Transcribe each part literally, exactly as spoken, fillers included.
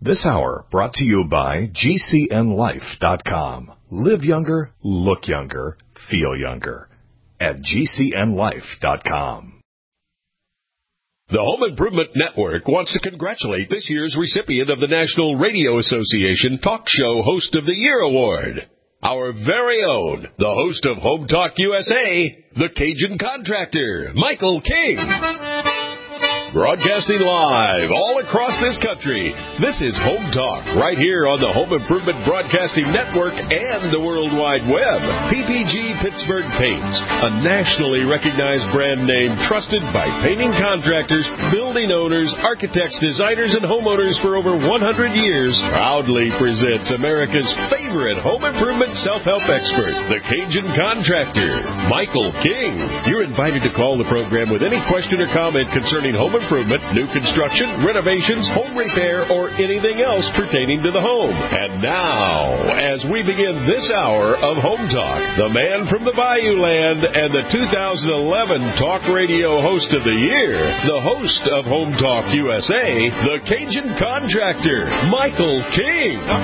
This hour brought to you by G C N life dot com. Live younger, look younger, feel younger at G C N life dot com. The Home Improvement Network wants to congratulate this year's recipient of the National Radio Association Talk Show Host of the Year Award. Our very own, the host of Home Talk U S A, the Cajun Contractor, Michael King. Broadcasting live all across this country, this is Home Talk, right here on the Home Improvement Broadcasting Network and the World Wide Web. P P G Pittsburgh Paints, a nationally recognized brand name trusted by painting contractors, building owners, architects, designers, and homeowners for over one hundred years, proudly presents America's favorite home improvement self-help expert, the Cajun Contractor, Michael King. You're invited to call the program with any question or comment concerning home improvement, new construction, renovations, home repair, or anything else pertaining to the home. And now, as we begin this hour of Home Talk, the man from the Bayou Land and the two thousand eleven Talk Radio Host of the Year, the host of Home Talk U S A, the Cajun Contractor, Michael King. All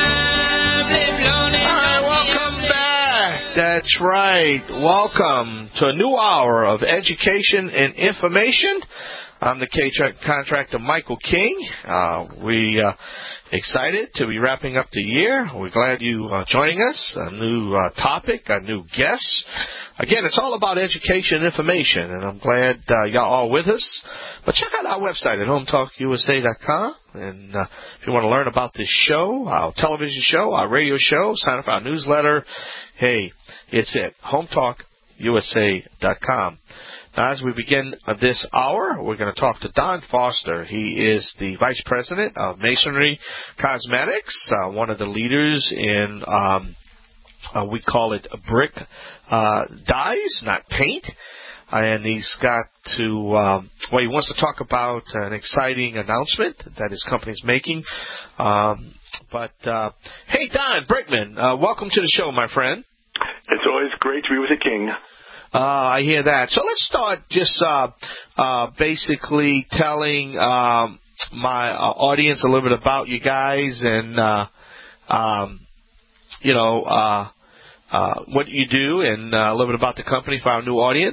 right, welcome back. That's right. Welcome to a new hour of education and information. I'm the Cajun Contractor, Michael King. Uh, we uh, excited to be wrapping up the year. We're glad you are uh, joining us. A new uh, topic, a new guest. Again, it's all about education and information, and I'm glad uh, y'all are all with us. But check out our website at home talk U S A dot com. And uh, if you want to learn about this show, our television show, our radio show, sign up for our newsletter. Hey, it's it, home talk U S A dot com. Now, as we begin this hour, we're going to talk to Don Foster. He is the Vice President of Masonry Cosmetics, uh, one of the leaders in, um, uh, we call it brick uh, dyes, not paint. And he's got to, um, well, he wants to talk about an exciting announcement that his company's making. Um, but, uh, hey, Don Brickman, uh, welcome to the show, my friend. It's always great to be with the King. Uh, I hear that. So let's start just uh, uh, basically telling um, my uh, audience a little bit about you guys and, uh, um, you know, uh, uh, what you do and uh, a little bit about the company for our new audience.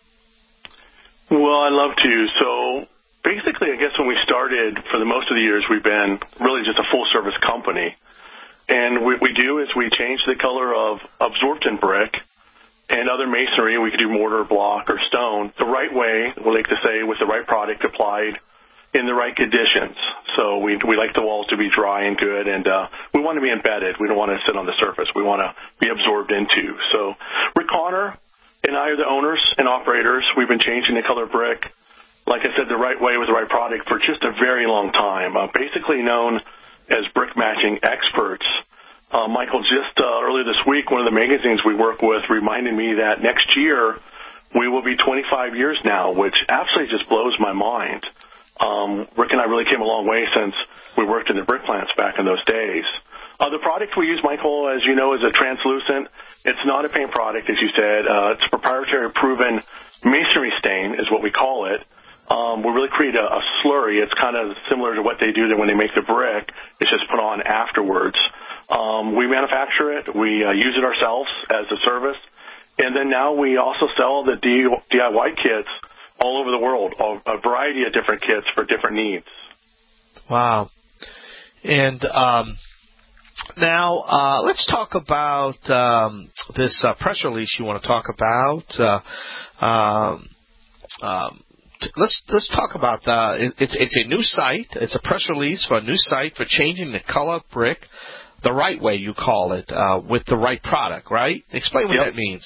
Well, I'd love to. So basically, I guess when we started, for the most of the years, we've been really just a full-service company. And what we do is we change the color of absorption brick and other masonry. We could do mortar, block, or stone the right way, we like to say, with the right product applied in the right conditions. So we we like the walls to be dry and good, and uh, we want to be embedded. We don't want to sit on the surface. We want to be absorbed into. So Rick Connor and I are the owners and operators. We've been changing the color brick, like I said, the right way with the right product for just a very long time, uh, basically known as brick matching experts. Uh, Michael, just uh, earlier this week, one of the magazines we work with reminded me that next year we will be twenty-five years now, which absolutely just blows my mind. Um, Rick and I really came a long way since we worked in the brick plants back in those days. Uh, the product we use, Michael, as you know, is a translucent. It's not a paint product, as you said. Uh, it's a proprietary proven masonry stain is what we call it. Um, we really create a, a slurry. It's kind of similar to what they do when they make the brick. It's just put on afterwards. Um, we manufacture it. We uh, use it ourselves as a service. And then now we also sell the D I Y kits all over the world, a variety of different kits for different needs. Wow. And um, now uh, let's talk about um, this uh, press release you want to talk about. Uh, um, um, Let's let's talk about uh, it, it's it's a new site. It's a press release for a new site for changing the color brick the right way, you call it, uh, with the right product, right? Explain what yep. that means.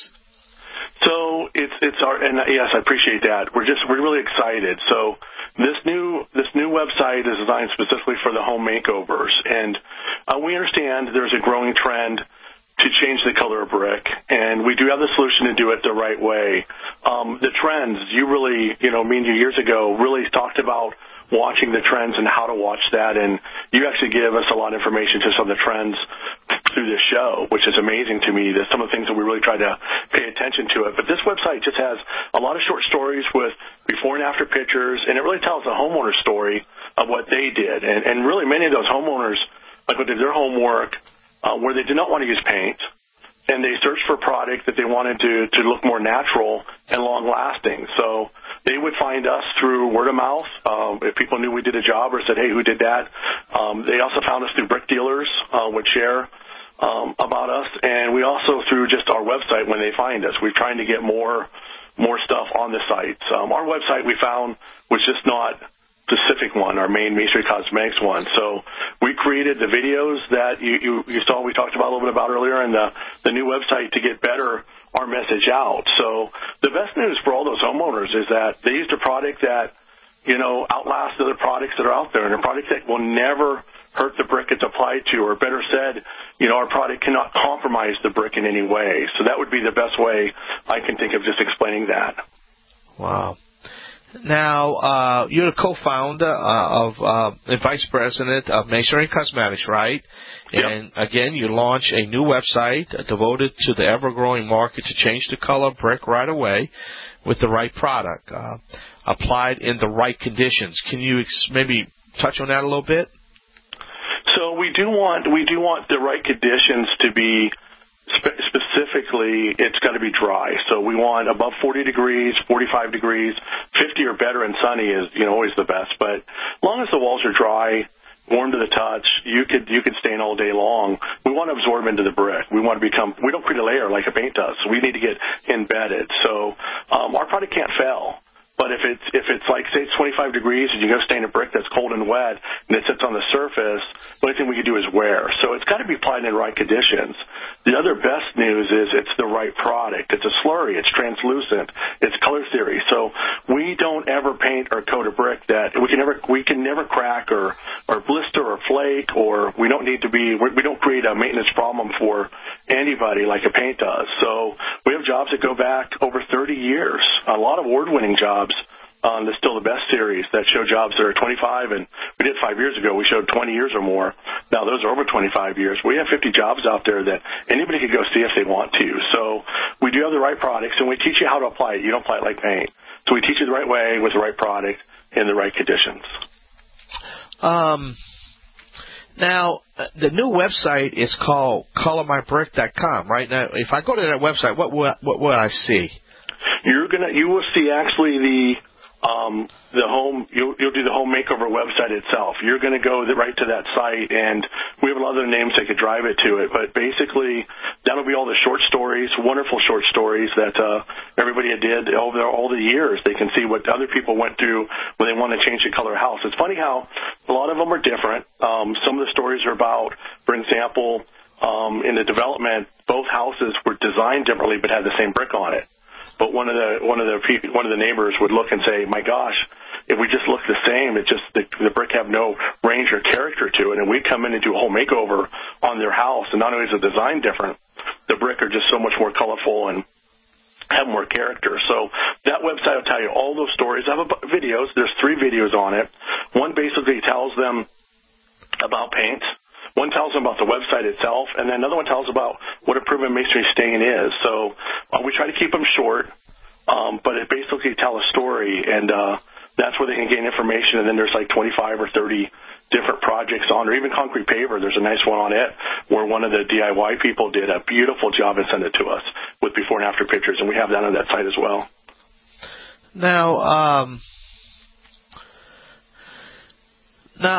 So it's it's our and yes, I appreciate that. We're just we're really excited. So this new this new website is designed specifically for the home makeovers, and uh, we understand there's a growing trend to change the color of brick, and we do have the solution to do it the right way. Um, the trends, you really, you know, me and you years ago really talked about watching the trends and how to watch that, and you actually give us a lot of information just on the trends through this show, which is amazing to me. There's some of the things that we really try to pay attention to it. But this website just has a lot of short stories with before and after pictures, and it really tells a homeowner story of what they did. And, and really many of those homeowners, like, did their homework uh, where they did not want to use paint, and they searched for a product that they wanted to, to look more natural and long-lasting. So they would find us through word of mouth. Um, if people knew we did a job or said, hey, who did that? Um, they also found us through brick dealers, uh, would share um, about us. And we also through just our website when they find us. We're trying to get more more stuff on the sites. Um, our website we found was just not specific one, our main Masonry Cosmetics one. So we created the videos that you, you, you saw we talked about a little bit about earlier and the, the new website to get better our message out. So the best news for all those homeowners is that they used a product that, you know, outlasts other products that are out there, and a product that will never hurt the brick it's applied to, or better said, you know, our product cannot compromise the brick in any way. So that would be the best way I can think of just explaining that. Wow. Now, uh, you're the co-founder uh, of uh, and vice president of Masonry Cosmetics, right? Yep. And again, you launch a new website devoted to the ever-growing market to change the color of brick right away with the right product, uh, applied in the right conditions. Can you ex- maybe touch on that a little bit? So we do want we do want the right conditions to be. Spe- specifically, it's got to be dry. So we want above forty degrees, forty-five degrees, fifty or better, and sunny is, you know, always the best. But as long as the walls are dry, warm to the touch, you could you could stain all day long. We want to absorb into the brick. We want to become. We don't create a layer like a paint does. So we need to get embedded. So um, our product can't fail. But if it's if it's like, say, it's twenty-five degrees and you go stain a brick that's cold and wet and it sits on the surface, the only thing we can do is wear. So it's got to be applied in the right conditions. The other best news is it's the right product. It's a slurry. It's translucent. It's color theory. So we don't ever paint or coat a brick that we can never we can never crack or or blister or flake, or we don't need to be we don't create a maintenance problem for anybody like a paint does. So we have jobs that go back over thirty years. A lot of award-winning jobs. Um, that's still the best series that show jobs that are twenty-five, and we did five years ago. We showed twenty years or more. Now those are over twenty-five years. We have fifty jobs out there that anybody could go see if they want to. So we do have the right products, and we teach you how to apply it. You don't apply it like paint. So we teach you the right way with the right product in the right conditions. Um. Now, the new website is called color my brick dot com, right? Now, if I go to that website, what will, what will I see? You're gonna, you will see actually the um, the home. You'll, you'll do the home makeover website itself. You're going to go the, right to that site, and we have a lot of other names that could drive it to it. But basically, that'll be all the short stories, wonderful short stories that uh, everybody did over all the years. They can see what other people went through when they want to change the color of house. It's funny how a lot of them are different. Um, some of the stories are about, for example, um, in the development, both houses were designed differently but had the same brick on it. But one of the one of the one of the neighbors would look and say, "My gosh, if we just look the same, it just the, the brick have no range or character to it." And we come in and do a whole makeover on their house, and not only is the design different, the brick are just so much more colorful and have more character. So that website will tell you all those stories. I have videos. There's three videos on it. One basically tells them about paint. One tells them about the website itself, and then another one tells about what a proven masonry stain is. So uh, we try to keep them short, um, but it basically tells a story, and uh, that's where they can gain information. And then there's like twenty-five or thirty different projects on, or even concrete paver. There's a nice one on it where one of the D I Y people did a beautiful job and sent it to us with before and after pictures, and we have that on that site as well. Now, um, now.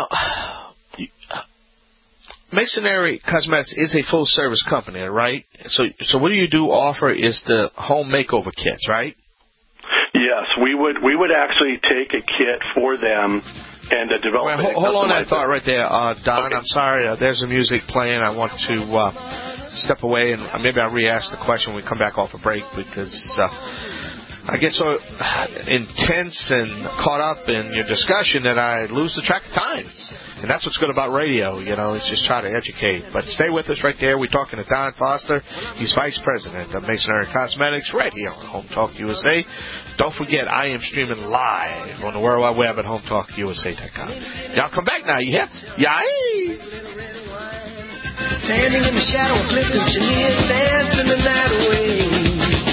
Masonry Cosmetics is a full-service company, right? So, so what do you do offer is the home makeover kits, right? Yes, we would. We would actually take a kit for them and uh, develop. Well, hold, hold on that thought right there, uh, Don. Okay. I'm sorry. Uh, there's a music playing. I want to uh, step away and maybe I'll re-ask the question when we come back off a break because uh, I get so intense and caught up in your discussion that I lose the track of time. And that's what's good about radio, you know, is just try to educate. But stay with us right there. We're talking to Don Foster. He's Vice President of Masonry Cosmetics right here on Home Talk U S A. Don't forget, I am streaming live on the World Wide Web at home talk u s a dot com. Y'all come back now, you hear? Yay! Standing in the shadow of Clifton Chenier, dancing the night away.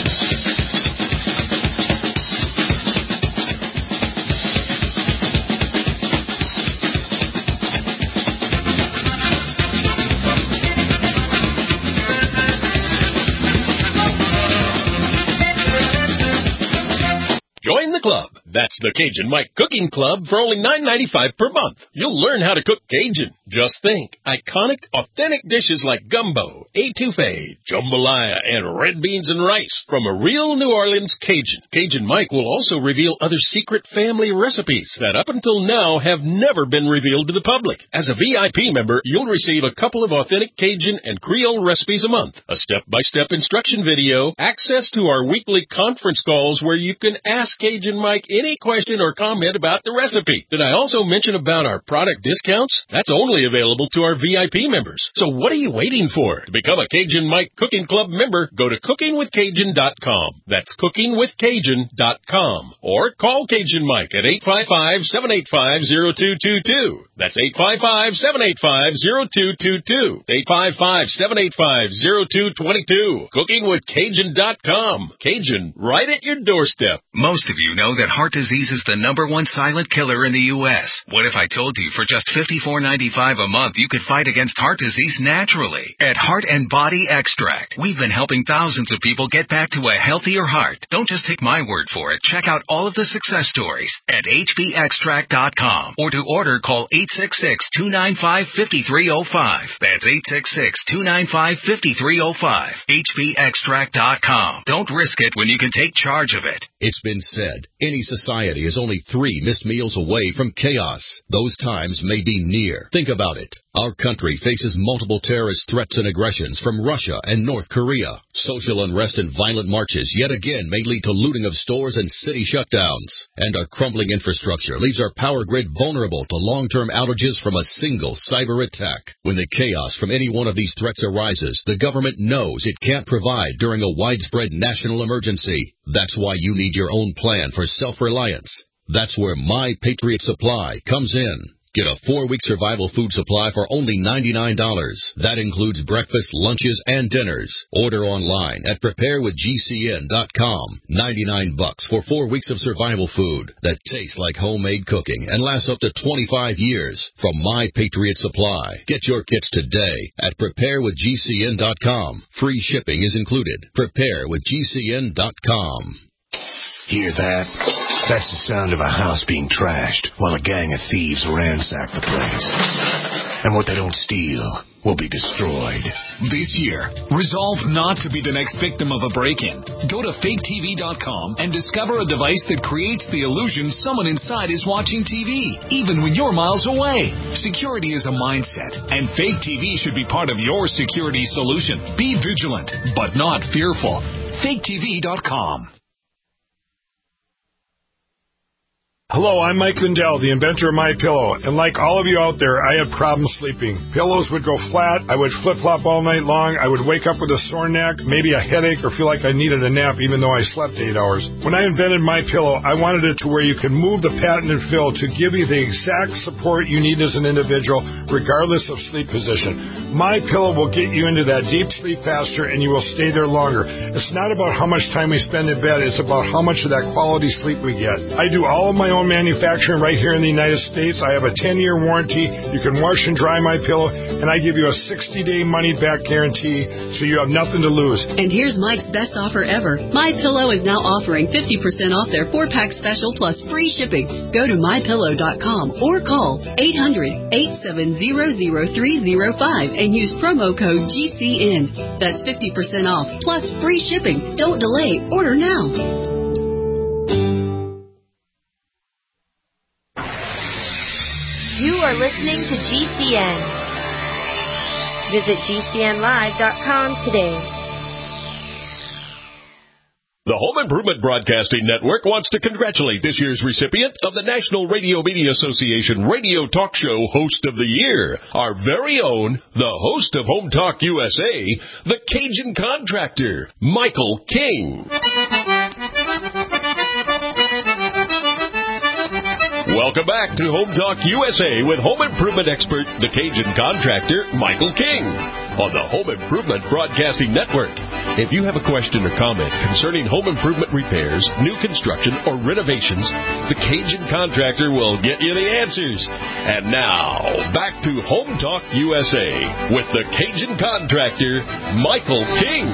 Join the club. That's the Cajun Mike Cooking Club for only nine ninety-five per month. You'll learn how to cook Cajun. Just think, iconic, authentic dishes like gumbo, etouffee, jambalaya, and red beans and rice from a real New Orleans Cajun. Cajun Mike will also reveal other secret family recipes that up until now have never been revealed to the public. As a V I P member, you'll receive a couple of authentic Cajun and Creole recipes a month, a step-by-step instruction video, access to our weekly conference calls where you can ask Cajun Mike any question or comment about the recipe. Did I also mention about our product discounts? That's only available to our V I P members. So what are you waiting for? To become a Cajun Mike Cooking Club member, go to cooking with cajun dot com. That's cooking with cajun dot com. Or call Cajun Mike at eight five five, seven eight five, zero two two two. That's eight five five, seven eight five, zero two two two. eight five five, seven eight five, zero two two two. cooking with cajun dot com. Cajun, right at your doorstep. Most of you know that heart disease is the number one silent killer in the U S What if I told you for just fifty-four ninety-five a month you could fight against heart disease naturally? At Heart and Body Extract, we've been helping thousands of people get back to a healthier heart. Don't just take my word for it. Check out all of the success stories at h b extract dot com, or to order, call eight six six, two nine five, five three zero five. That's eight six six, two nine five, five three zero five. h b extract dot com. Don't risk it when you can take charge of it. It's been said, any society is only three missed meals away from chaos. Those times may be near. Think about it. Our country faces multiple terrorist threats and aggressions from Russia and North Korea. Social unrest and violent marches yet again may lead to looting of stores and city shutdowns. And our crumbling infrastructure leaves our power grid vulnerable to long-term outages from a single cyber attack. When the chaos from any one of these threats arises, the government knows it can't provide during a widespread national emergency. That's why you need your own plan for self-reliance. That's where My Patriot Supply comes in. Get a four-week survival food supply for only ninety-nine dollars. That includes breakfast, lunches, and dinners. Order online at prepare with g c n dot com. ninety-nine bucks for four weeks of survival food that tastes like homemade cooking and lasts up to twenty-five years from My Patriot Supply. Get your kits today at prepare with g c n dot com. Free shipping is included. prepare with g c n dot com. Hear that? That's the sound of a house being trashed while a gang of thieves ransack the place. And what they don't steal will be destroyed. This year, resolve not to be the next victim of a break-in. Go to fake t v dot com and discover a device that creates the illusion someone inside is watching T V, even when you're miles away. Security is a mindset, and Fake T V should be part of your security solution. Be vigilant, but not fearful. fake t v dot com. Hello, I'm Mike Lindell, the inventor of MyPillow, and like all of you out there, I had problems sleeping. Pillows would go flat, I would flip-flop all night long, I would wake up with a sore neck, maybe a headache, or feel like I needed a nap even though I slept eight hours. When I invented MyPillow, I wanted it to where you can move the patented fill to give you the exact support you need as an individual, regardless of sleep position. MyPillow will get you into that deep sleep faster, and you will stay there longer. It's not about how much time we spend in bed, it's about how much of that quality sleep we get. I do all of my own manufacturing right here in the United States. I have a ten-year warranty. You can wash and dry my pillow, and I give you a sixty-day money-back guarantee, so you have nothing to lose. And here's Mike's best offer ever. MyPillow is now offering fifty percent off their four-pack special plus free shipping. Go to my pillow dot com or call eight hundred, eight seven zero, zero three zero five and use promo code G C N. That's fifty percent off plus free shipping. Don't delay. Order now. You are listening to G C N. Visit g c n live dot com today. The Home Improvement Broadcasting Network wants to congratulate this year's recipient of the National Radio Media Association Radio Talk Show Host of the Year, our very own, the host of Home Talk U S A, the Cajun Contractor, Michael King. Welcome back to Home Talk U S A with home improvement expert, the Cajun Contractor, Michael King. on the Home Improvement Broadcasting Network. If you have a question or comment concerning home improvement repairs, new construction, or renovations, the Cajun Contractor will get you the answers. And now, back to Home Talk U S A with the Cajun Contractor, Michael King.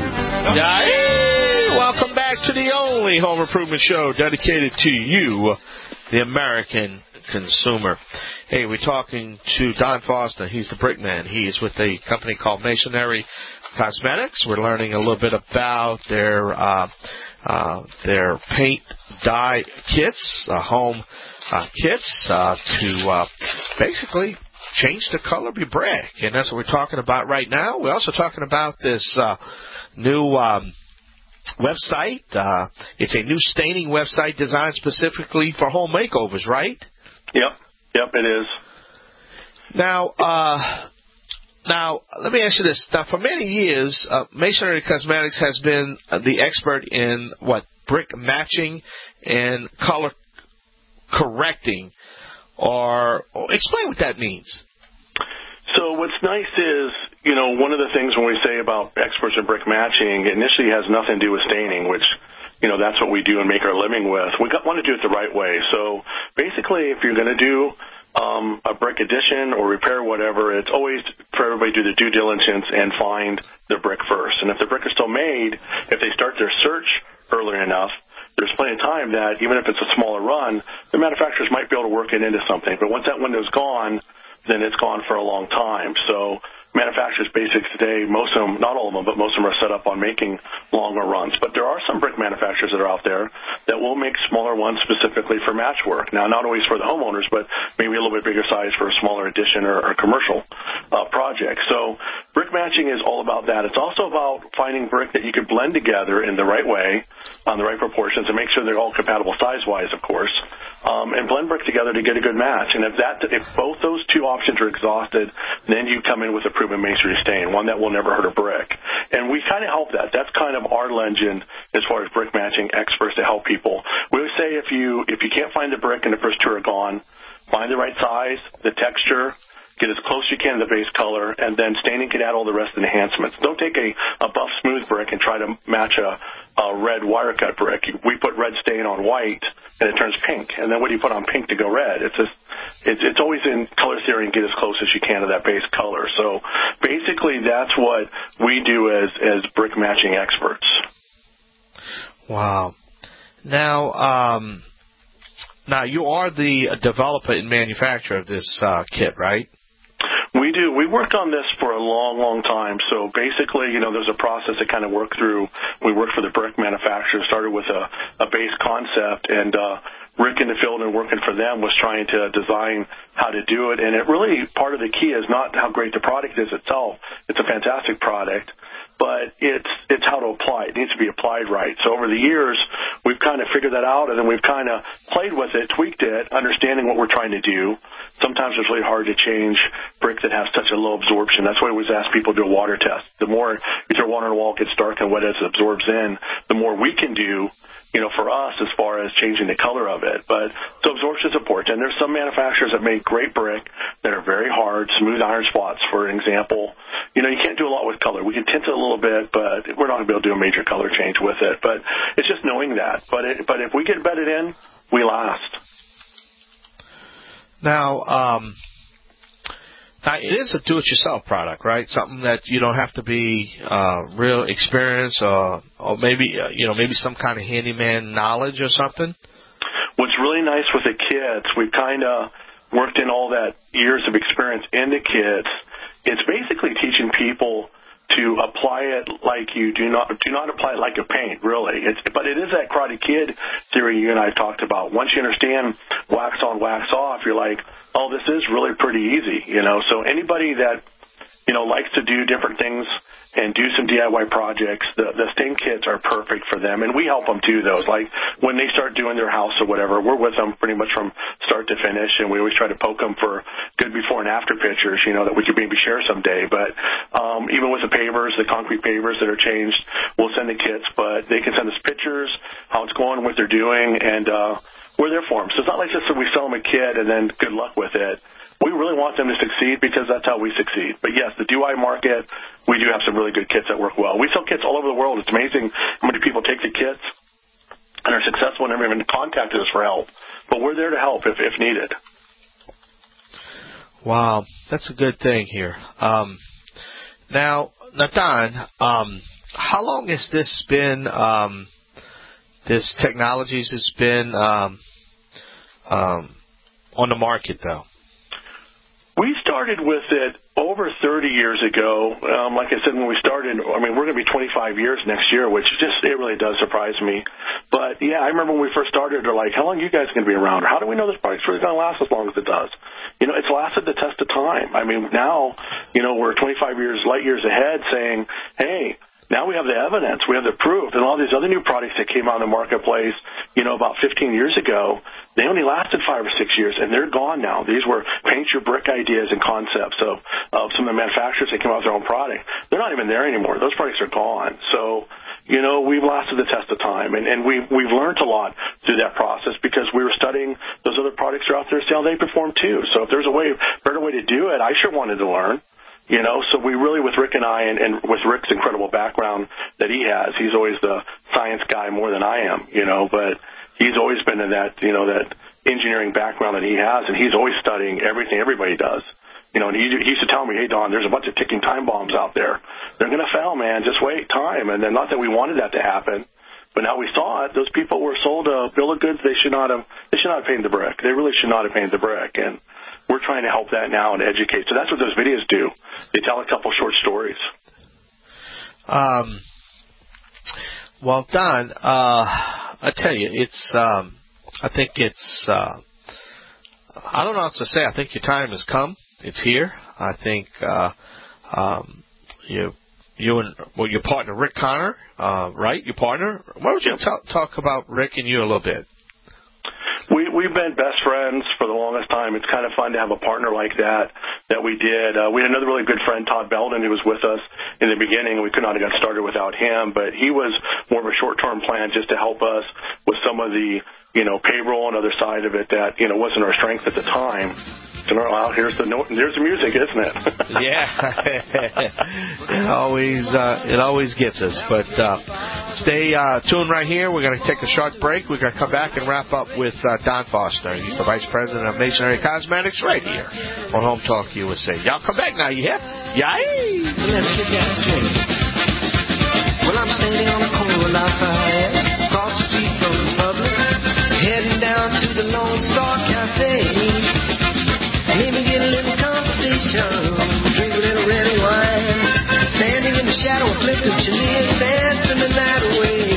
Hey, welcome back to the only home improvement show dedicated to you, the American consumer. Hey, we're talking to Don Foster. He's the brick man. He is with a company called Masonry Cosmetics. We're learning a little bit about their uh, uh, their paint dye kits, uh, home uh, kits uh, to uh, basically change the color of your brick, and that's what we're talking about right now. We're also talking about this uh, new um, website. Uh, it's a new staining website designed specifically for home makeovers, right? Yep, yep, it is. Now, uh, now let me ask you this. Now, for many years, uh, Masonry Cosmetics has been uh, the expert in what brick matching and color correcting. Or, or explain what that means. So what's nice is, you know, one of the things when we say about experts in brick matching, it initially has nothing to do with staining, which, you know, that's what we do and make our living with. We got, want to do it the right way. So basically, if you're going to do um, a brick addition or repair whatever, it's always for everybody to do the due diligence and find the brick first. And if the brick is still made, if they start their search early enough, there's plenty of time that even if it's a smaller run, the manufacturers might be able to work it into something. But once that window's gone, then it's gone for a long time. So manufacturers basically today, most of them, not all of them, but most of them are set up on making longer runs. But there are some brick manufacturers that are out there that will make smaller ones specifically for match work. Now, not always for the homeowners, but maybe a little bit bigger size for a smaller addition or, or commercial uh, project. So brick matching is all about that. It's also about finding brick that you can blend together in the right way, on the right proportions, and make sure they're all compatible size-wise, of course, um, and blend brick together to get a good match. And if that, if both those two options are exhausted, then you come in with a proven masonry stain, one that will never hurt a brick. And we kind of help that. That's kind of our legend as far as brick matching experts to help people. We always say if you if you can't find the brick and the first two are gone, find the right size, the texture, get as close as you can to the base color, and then staining can add all the rest of the enhancements. Don't take a, a buff smooth brick and try to match a, a red wire cut brick. We put red stain on white, and it turns pink. And then what do you put on pink to go red? It's just, it's, it's always in color theory and get as close as you can to that base color. So basically that's what we do as, as brick matching experts. Wow. Now, um, now you are the developer and manufacturer of this uh, kit, right? We do. We worked on this for a long, long time. So basically, you know, there's a process to kind of work through. We worked for the brick manufacturer, started with a, a base concept, and uh, Rick in the field and working for them was trying to design how to do it. And it really, part of the key is not how great the product is itself. It's a fantastic product. But it's it's how to apply it. It needs to be applied right. So over the years, we've kind of figured that out, and then we've kind of played with it, tweaked it, understanding what we're trying to do. Sometimes it's really hard to change brick that has such a low absorption. That's why we always ask people to do a water test. The more you throw water on the wall, it gets dark and wet as it absorbs in, the more we can do, you know, for us as far as changing the color of it. But so absorption is important. And there's some manufacturers that make great brick that are very hard, smooth iron spots, for example. You know, you can't do a lot with color. We can tint it a little bit, but we're not going to be able to do a major color change with it. But it's just knowing that. But it, but if we get bedded in, we last. Now, um, now it is a do-it-yourself product, right? Something that you don't have to be uh, real experienced, or, or maybe uh, you know maybe some kind of handyman knowledge or something. What's really nice with the kits, we've kind of worked in all that years of experience in the kits. It's basically teaching people to apply it like you do not do not apply it like a paint, really. It's, but it is that Karate Kid theory you and I talked about. Once you understand wax on, wax off, you're like, oh, this is really pretty easy, you know. So anybody that, you know, likes to do different things and do some D I Y projects, the, the stain kits are perfect for them. And we help them do those. Like when they start doing their house or whatever, we're with them pretty much from start to finish. And we always try to poke them for good before and after pictures, you know, that we could maybe share someday. But um, even with the pavers, the concrete pavers that are changed, we'll send the kits. But they can send us pictures, how it's going, what they're doing, and uh, we're there for them. So it's not like just that we sell them a kit and then good luck with it. we really want them to succeed because that's how we succeed. But yes, the D I Y market, we do have some really good kits that work well. We sell kits all over the world. It's amazing how many people take the kits and are successful and never even contacted us for help. But we're there to help if, if needed. Wow, that's a good thing here. Um, now, Nathan, um, how long has this been, um, this technologies has been um, um, on the market, though? We started with it over thirty years ago. Um, like I said, when we started, I mean, we're going to be twenty-five years next year, which just, it really does surprise me. But, yeah, I remember when we first started, they're like, how long are you guys going to be around? Or how do we know this product's really going to last as long as it does? You know, it's lasted the test of time. I mean, now, you know, we're twenty-five years, light years ahead saying, hey, now we have the evidence, we have the proof, and all these other new products that came out in the marketplace, you know, about fifteen years ago, they only lasted five or six years, and they're gone now. These were paint-your-brick ideas and concepts of, of some of the manufacturers that came out with their own product. They're not even there anymore. Those products are gone. So, you know, we've lasted the test of time, and, and we've, we've learned a lot through that process because we were studying those other products that are out there to see how they perform too. So if there's a way, better way to do it, I sure wanted to learn. You know, so we really, with Rick and I, and, and with Rick's incredible background that he has, he's always the science guy more than I am, you know, but he's always been in that, you know, that engineering background that he has, and he's always studying everything everybody does. You know, and he, he used to tell me, hey, Don, there's a bunch of ticking time bombs out there. They're going to fail, man. Just wait, time. And then not that we wanted that to happen, but now we saw it. Those people were sold a bill of goods they should not have, they should not have painted the brick. They really should not have painted the brick. And we're trying to help that now and educate. So that's what those videos do. They tell a couple short stories. Um, well, Don, uh, I tell you, it's, um, I think it's, uh, I don't know what to say. I think your time has come. It's here. I think, uh, um, you, you and, well, your partner, Rick Connor, uh, right? Your partner? Why don't you talk, talk about Rick and you a little bit? We, we've been best friends for the longest time. It's kind of fun to have a partner like that that we did. Uh, we had another really good friend, Todd Belden, who was with us in the beginning. We could not have got started without him, but he was more of a short-term plan just to help us with some of the, you know, payroll and other side of it that, you know, wasn't our strength at the time. And well, here's the note, there's the music, isn't it? Yeah, it always uh, it always gets us. But uh, stay uh, tuned right here. We're going to take a short break. We're going to come back and wrap up with uh, Don Foster. He's the Vice President of Masonry Cosmetics right here on Home Talk U S A. Y'all come back now, you hip? Yay! Let's get that straight. Well, I'm standing on the corner of Lafayette, across the street from the Republic, heading down to the Lone Star Cafe. Maybe get a little conversation, drink a little red wine, standing in the shadow of flipping chandeliers, dancing the night away.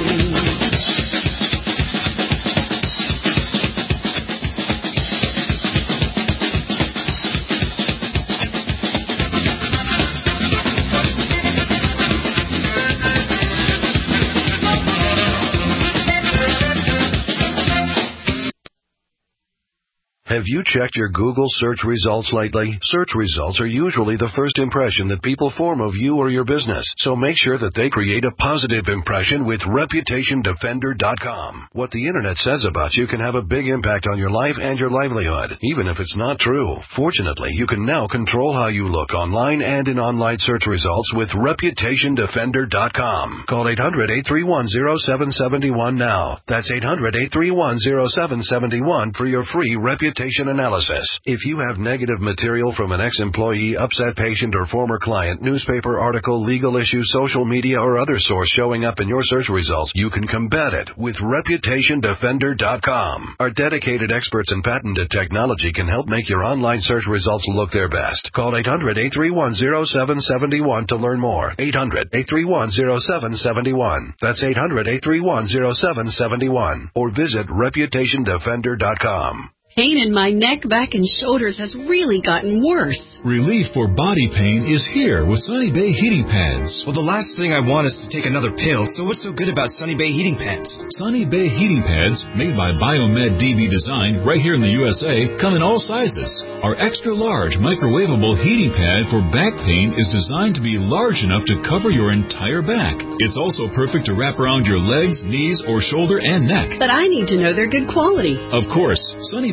Have you checked your Google search results lately? Search results are usually the first impression that people form of you or your business, so make sure that they create a positive impression with Reputation Defender dot com. What the Internet says about you can have a big impact on your life and your livelihood, even if it's not true. Fortunately, you can now control how you look online and in online search results with Reputation Defender dot com. Call eight hundred, eight three one, zero seven seven one now. That's eight hundred, eight three one, zero seven seven one for your free reputation analysis. If you have negative material from an ex-employee, upset patient, or former client, newspaper article, legal issue, social media, or other source showing up in your search results, you can combat it with Reputation Defender dot com. Our dedicated experts in patented technology can help make your online search results look their best. Call eight hundred, eight three one, zero seven seven one to learn more. eight hundred, eight three one, zero seven seven one. That's eight hundred, eight three one, zero seven seven one. Or visit Reputation Defender dot com. Pain in my neck, back, and shoulders has really gotten worse. Relief for body pain is here with Sunny Bay heating pads. Well, the last thing I want is to take another pill, so what's so good about Sunny Bay heating pads? Sunny Bay heating pads, made by Biomed D B Design right here in the U S A, come in all sizes. Our extra-large microwavable heating pad for back pain is designed to be large enough to cover your entire back. It's also perfect to wrap around your legs, knees, or shoulder and neck. But I need to know they're good quality. Of course, Sunny Bay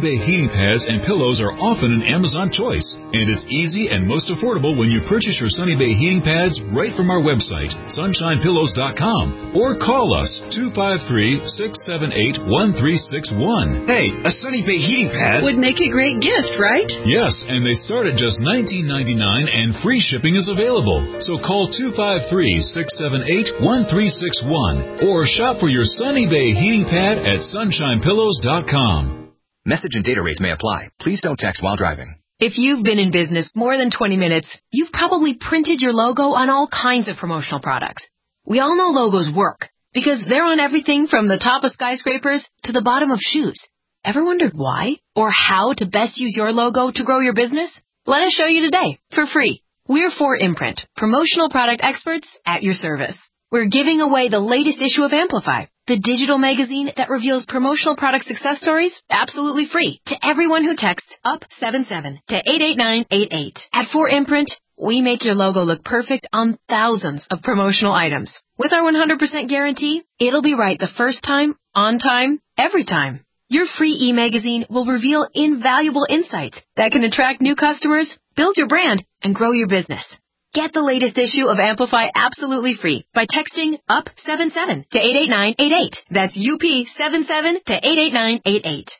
Bay heating pads and pillows are often an Amazon choice, and it's easy and most affordable when you purchase your Sunny Bay heating pads right from our website, sunshine pillows dot com, or call us two five three, six seven eight, one three six one. Hey, a Sunny Bay heating pad would make a great gift, right? Yes, and they start at just nineteen ninety-nine, and free shipping is available. So call two five three, six seven eight, one three six one or shop for your Sunny Bay heating pad at sunshine pillows dot com. Message and data rates may apply. Please don't text while driving. If you've been in business more than twenty minutes, you've probably printed your logo on all kinds of promotional products. We all know logos work because they're on everything from the top of skyscrapers to the bottom of shoes. Ever wondered why or how to best use your logo to grow your business? Let us show you today for free. We're four Imprint, promotional product experts at your service. We're giving away the latest issue of Amplify, the digital magazine that reveals promotional product success stories absolutely free to everyone who texts up seven seven to eight eight nine eight eight. At four Imprint, we make your logo look perfect on thousands of promotional items. With our one hundred percent guarantee, it'll be right the first time, on time, every time. Your free e-magazine will reveal invaluable insights that can attract new customers, build your brand, and grow your business. Get the latest issue of Amplify absolutely free by texting up seven seven to eight eight nine eight eight. That's U P seven seven to eight eight nine eight eight.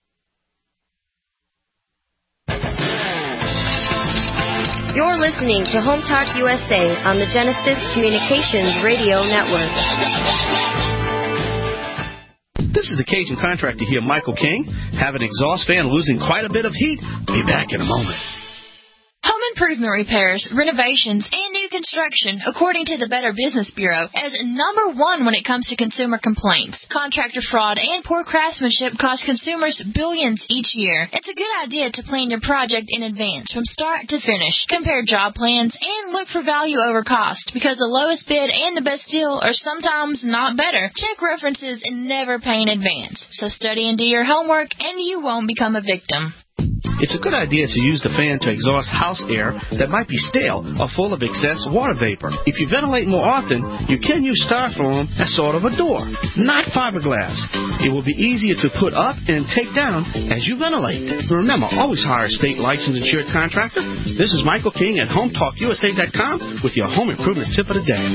You're listening to Home Talk U S A on the Genesis Communications Radio Network. This is the Cajun contractor here, Michael King. Have an exhaust fan losing quite a bit of heat? Be back in a moment. Home improvement repairs, renovations, and new construction, according to the Better Business Bureau, is number one when it comes to consumer complaints. Contractor fraud and poor craftsmanship cost consumers billions each year. It's a good idea to plan your project in advance from start to finish. Compare job plans and look for value over cost because the lowest bid and the best deal are sometimes not better. Check references and never pay in advance. So study and do your homework and you won't become a victim. It's a good idea to use the fan to exhaust house air that might be stale or full of excess water vapor. If you ventilate more often, you can use styrofoam as sort of a door, not fiberglass. It will be easier to put up and take down as you ventilate. Remember, always hire a state licensed insured contractor. This is Michael King at home talk U S A dot com with your home improvement tip of the day.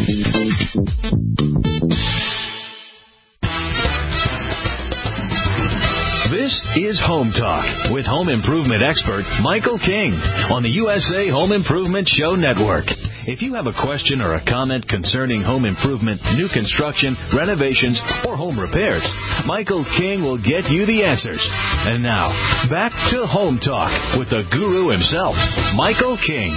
This is Home Talk with home improvement expert Michael King on the U S A Home Improvement Show Network. If you have a question or a comment concerning home improvement, new construction, renovations, or home repairs, Michael King will get you the answers. And now, back to Home Talk with the guru himself, Michael King.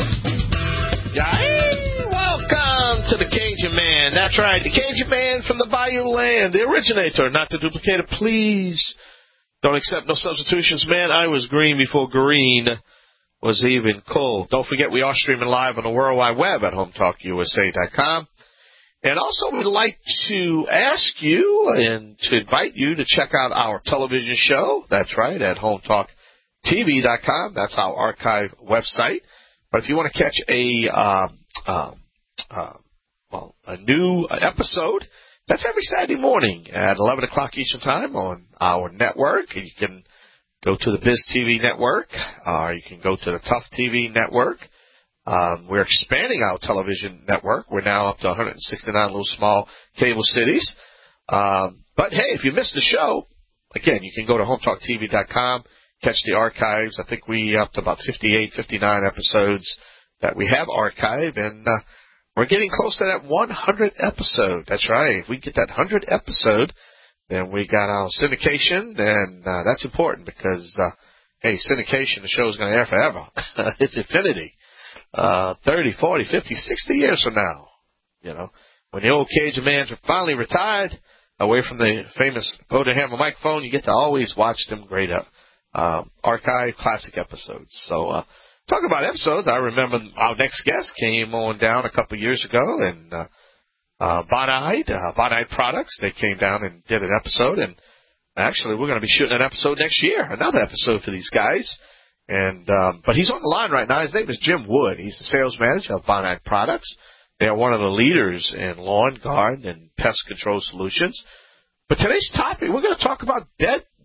Hey, welcome to the Cajun Man. That's right, the Cajun Man from the Bayou Land, the originator, not the duplicator. Please don't accept no substitutions, man. I was green before green was even cold. Don't forget we are streaming live on the World Wide Web at home talk U S A dot com. And also we'd like to ask you and to invite you to check out our television show. That's right, at home talk T V dot com. That's our archive website. But if you want to catch a uh, uh, uh, well a new episode, that's every Saturday morning at eleven o'clock Eastern Time on our network. You can go to the Biz T V network, or you can go to the Tough T V network. Um, we're expanding our television network. We're now up to one hundred sixty-nine little small cable cities. Um, but, hey, if you missed the show, again, you can go to home talk T V dot com, catch the archives. I think we up to about fifty-eight, fifty-nine episodes that we have archived, and uh, we're getting close to that one hundredth episode. That's right. If we get that one hundredth episode, then we got our syndication, and uh, that's important because, uh, hey, syndication, the show is going to air forever. It's infinity. Uh, thirty, forty, fifty, sixty years from now. You know, when the old Cajun Man finally retired, away from the famous Golden Hammer microphone, you get to always watch them great uh, uh, archive classic episodes. So, uh, talking about episodes, I remember our next guest came on down a couple of years ago, and uh, uh, Bonide, uh, Bonide Products, they came down and did an episode, and actually we're going to be shooting an episode next year, another episode for these guys. And um, but he's on the line right now. His name is Jim Wood. He's the sales manager of Bonide Products. They are one of the leaders in lawn, garden, and pest control solutions. But today's topic, we're going to talk about bed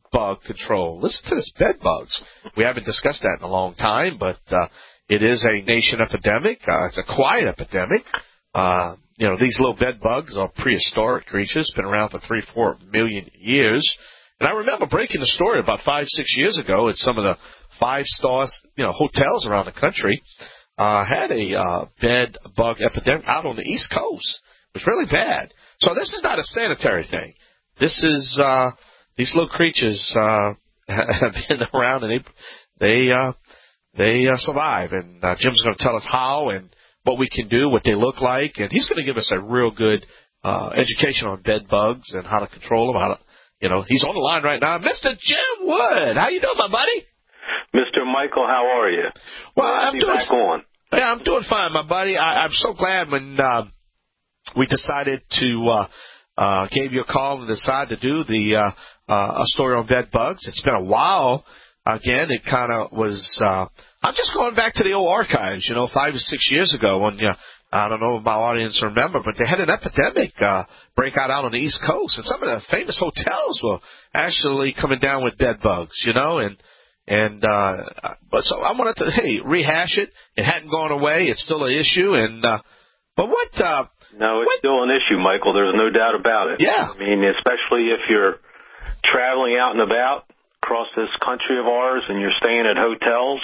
bug control. Listen to this, bed bugs. We haven't discussed that in a long time, but uh, it is a nation epidemic. Uh, it's a quiet epidemic. Uh, you know, these little bed bugs are prehistoric creatures, been around for three, four million years. And I remember breaking the story about five, six years ago at some of the five-star, you know, hotels around the country. Uh, had a uh, bed bug epidemic out on the East Coast. It was really bad. So this is not a sanitary thing. This is uh, these little creatures uh, have been around, and they they uh, they uh, survive. And uh, Jim's going to tell us how and what we can do, what they look like, and he's going to give us a real good uh, education on bed bugs and how to control them. How to, you know, he's on the line right now, Mister Jim Wood. How you doing, my buddy? Mister Michael, how are you? Well, I'm Be doing back on. Yeah, I'm doing fine, my buddy. I, I'm so glad when uh, we decided to uh, uh, gave you a call and decided to do the uh, uh, a story on bed bugs. It's been a while. Again, it kind of was. Uh, I'm just going back to the old archives, you know, five or six years ago when uh, I don't know if my audience remember, but they had an epidemic uh, break out out on the East Coast, and some of the famous hotels were actually coming down with bed bugs, you know, and. And, uh, but so I wanted to, hey, rehash it. It hadn't gone away. It's still an issue. And, uh, but what, uh, no, it's what? still an issue, Michael. There's no doubt about it. Yeah. I mean, especially if you're traveling out and about across this country of ours and you're staying at hotels.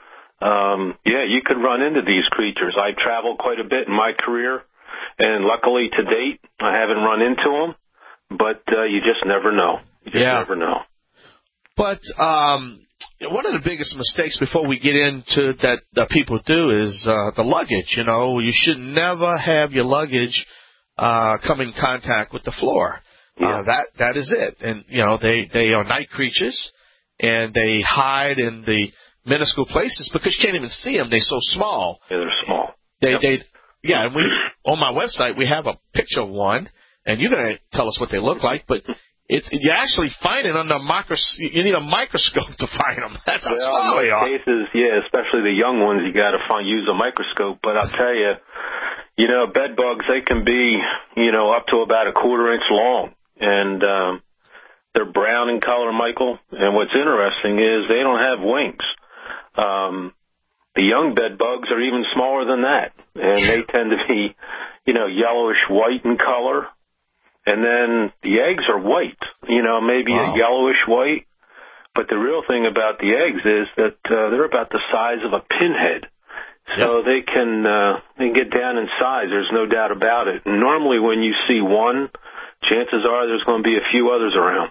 Um, yeah, you could run into these creatures. I've traveled quite a bit in my career, and luckily to date, I haven't run into them, but, uh, you just never know. You just yeah. never know. But, um, one of the biggest mistakes before we get into that that people do is uh, the luggage. You know, you should never have your luggage uh, come in contact with the floor. Yeah. Uh, that that is it. And you know, they they are night creatures, and they hide in the minuscule places because you can't even see them. They're so small. Yeah, they're small. They yep. they yeah. And we on my website we have a picture of one, and you're gonna tell us what they look like, but. It's you actually find it under a micros. You need a microscope to find them. That's how well, small they in are. most cases, yeah, especially the young ones, you got to find use a microscope. But I'll tell you, you know, bed bugs they can be, you know, up to about a quarter inch long, and um, they're brown in color, Michael. And what's interesting is they don't have wings. Um, the young bed bugs are even smaller than that, and they tend to be, you know, yellowish white in color. And then the eggs are white, you know, maybe wow. a yellowish white. But the real thing about the eggs is that uh, they're about the size of a pinhead. So yep. they can uh, they can get down in size. There's no doubt about it. And normally when you see one, chances are there's going to be a few others around.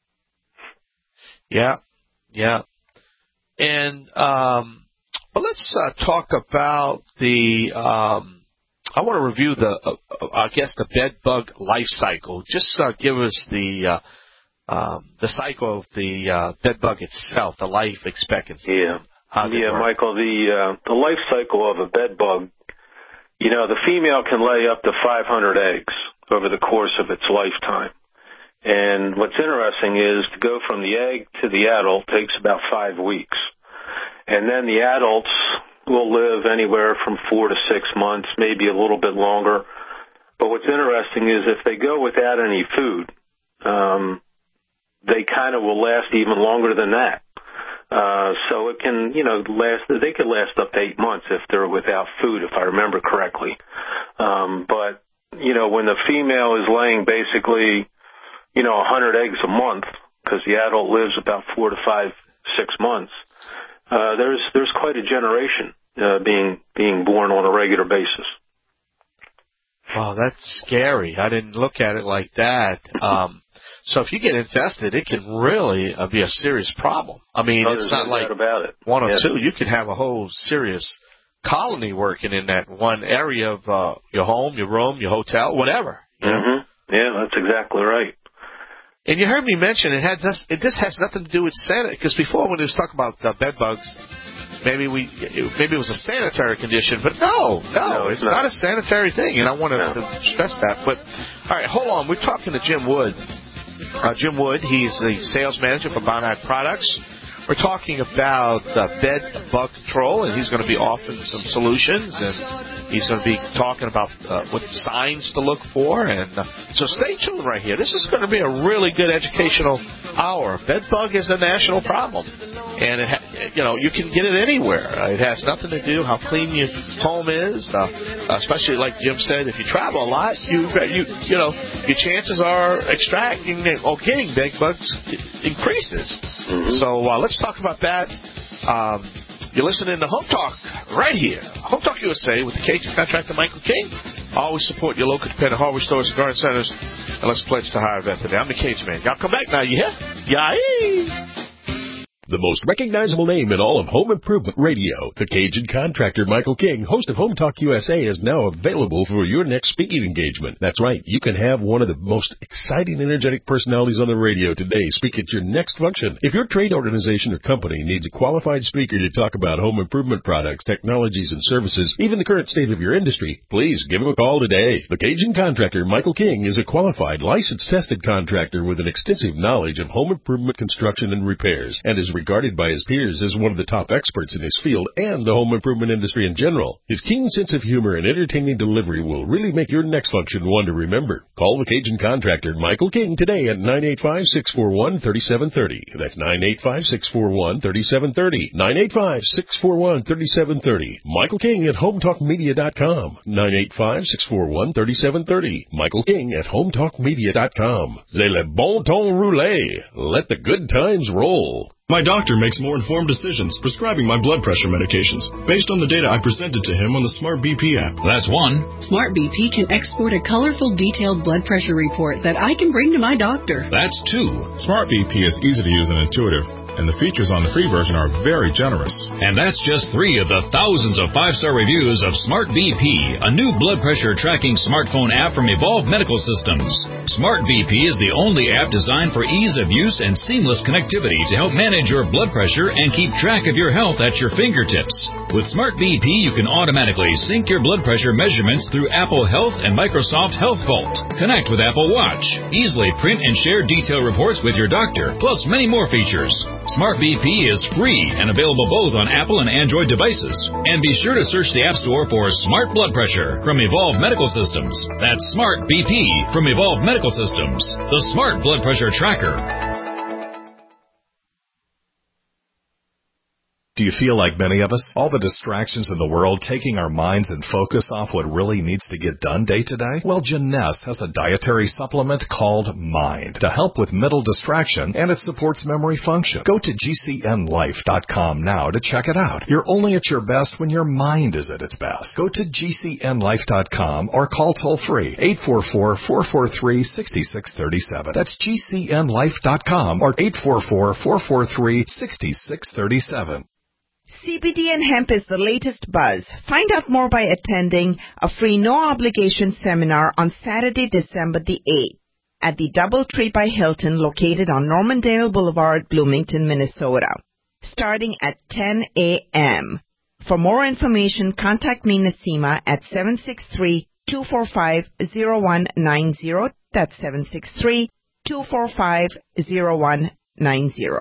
Yeah, yeah. And um, well, let's uh, talk about the um, – I want to review the, uh, I guess, the bed bug life cycle. Just uh, give us the uh, um, the cycle of the uh, bed bug itself, the life expectancy. Yeah, How's yeah, it work? Michael. The uh, the life cycle of a bed bug. You know, the female can lay up to five hundred eggs over the course of its lifetime. And what's interesting is to go from the egg to the adult takes about five weeks, and then the adults will live anywhere from four to six months, maybe a little bit longer. But what's interesting is if they go without any food, um, they kind of will last even longer than that. Uh, so it can, you know, last, they could last up to eight months if they're without food, if I remember correctly. Um, but, you know, when the female is laying basically, you know, one hundred eggs a month, because the adult lives about four to five, six months, Uh, there's there's quite a generation uh, being being born on a regular basis. Wow, that's scary. I didn't look at it like that. Um, so if you get infested, it can really uh, be a serious problem. I mean, no, it's not no like about it. one or yeah. two. You could have a whole serious colony working in that one area of uh, your home, your room, your hotel, whatever. You know? Mm-hmm. Yeah, that's exactly right. And you heard me mention it had this. It this has nothing to do with sanitary. Because before, when we was talking about uh, bed bugs, maybe we maybe it was a sanitary condition, but no, no, no it's, it's not. not a sanitary thing. And I want no. to stress that. But all right, hold on. We're talking to Jim Wood. Uh, Jim Wood, he's the sales manager for Bonite Products. We're talking about uh, bed bug control, and he's going to be offering some solutions, and he's going to be talking about uh, what signs to look for. And uh, so stay tuned right here. This is going to be a really good educational hour. Bed bug is a national problem, and it ha- you know you can get it anywhere. Uh, it has nothing to do how clean your home is, uh, especially like Jim said, if you travel a lot, you you you know your chances are extracting or getting bed bugs increases. Mm-hmm. So uh, let's talk about that. Um, you're listening to Home Talk right here, Home Talk U S A with the Cajun contractor Michael King. Always support your local independent hardware stores and garden centers, and let's pledge to hire a vet today. I'm the Cajun Man. Y'all come back now. You hear? Yay! The most recognizable name in all of home improvement radio, the Cajun contractor Michael King, host of Home Talk U S A, is now available for your next speaking engagement. That's right, you can have one of the most exciting, energetic personalities on the radio today speak at your next function. If your trade organization or company needs a qualified speaker to talk about home improvement products, technologies, and services, even the current state of your industry, please give him a call today. The Cajun contractor Michael King is a qualified, licensed, tested contractor with an extensive knowledge of home improvement construction and repairs, and is regarded by his peers as one of the top experts in his field and the home improvement industry in general. His keen sense of humor and entertaining delivery will really make your next function one to remember. Call the Cajun contractor Michael King today at nine eight five, six four one, three seven three zero. That's nine eight five, six four one, three seven three zero. nine eight five, six four one, three seven three zero. Michael King at home talk media dot com. nine eight five, six four one, three seven three zero. Michael King at home talk media dot com. C'est le bon temps roulé. Let the good times roll. My doctor makes more informed decisions prescribing my blood pressure medications based on the data I presented to him on the Smart B P app. That's one. Smart B P can export a colorful, detailed blood pressure report that I can bring to my doctor. That's two. Smart B P is easy to use and intuitive, and the features on the free version are very generous. And that's just three of the thousands of five-star reviews of Smart B P, a new blood pressure tracking smartphone app from Evolve Medical Systems. Smart B P is the only app designed for ease of use and seamless connectivity to help manage your blood pressure and keep track of your health at your fingertips. With Smart B P, you can automatically sync your blood pressure measurements through Apple Health and Microsoft Health Vault. Connect with Apple Watch. Easily print and share detailed reports with your doctor, plus many more features. Smart B P is free and available both on Apple and Android devices. And be sure to search the App Store for Smart Blood Pressure from Evolve Medical Systems. That's Smart B P from Evolve Medical Systems, the Smart Blood Pressure Tracker. Do you feel like many of us? All the distractions in the world taking our minds and focus off what really needs to get done day to day? Well, Jeunesse has a dietary supplement called Mind to help with mental distraction, and it supports memory function. Go to G C N life dot com now to check it out. You're only at your best when your mind is at its best. Go to G C N life dot com or call toll free eight four four, four four three, six six three seven. That's G C N life dot com or eight four four, four four three, six six three seven. C B D and hemp is the latest buzz. Find out more by attending a free no-obligation seminar on Saturday, December the eighth at the Doubletree by Hilton located on Normandale Boulevard, Bloomington, Minnesota, starting at ten a.m. For more information, contact me, Nasima, at seven six three, two four five, zero one nine zero. That's seven six three, two four five, zero one nine zero.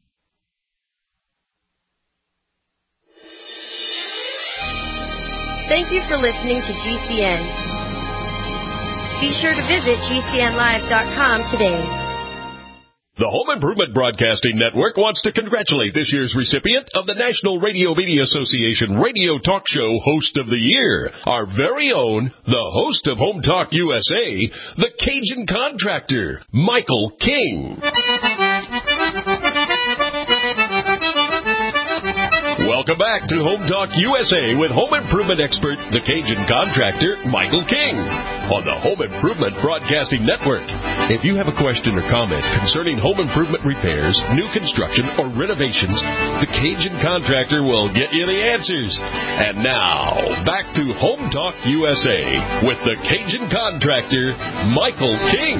Thank you for listening to G C N. Be sure to visit G C N live dot com today. The Home Improvement Broadcasting Network wants to congratulate this year's recipient of the National Radio Media Association Radio Talk Show Host of the Year, our very own, the host of Home Talk U S A, the Cajun contractor, Michael King. Welcome back to Home Talk U S A with home improvement expert, the Cajun contractor, Michael King, on the Home Improvement Broadcasting Network. If you have a question or comment concerning home improvement repairs, new construction, or renovations, the Cajun contractor will get you the answers. And now, back to Home Talk U S A with the Cajun contractor, Michael King.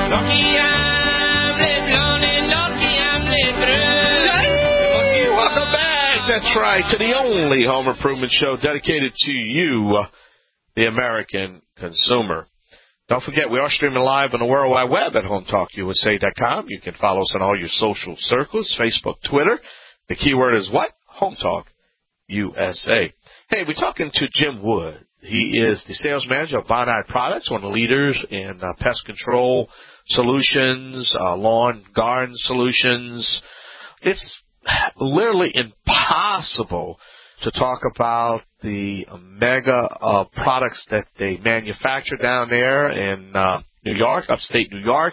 Welcome back. That's right, to the only home improvement show dedicated to you, uh, the American consumer. Don't forget, we are streaming live on the World Wide Web at home talk U S A dot com. You can follow us on all your social circles, Facebook, Twitter. The keyword is what? Home Talk U S A. Hey, we're talking to Jim Wood. He is the sales manager of Bonide Products, one of the leaders in uh, pest control solutions, uh, lawn garden solutions. It's literally impossible to talk about the mega uh, products that they manufacture down there in uh, New York, upstate New York.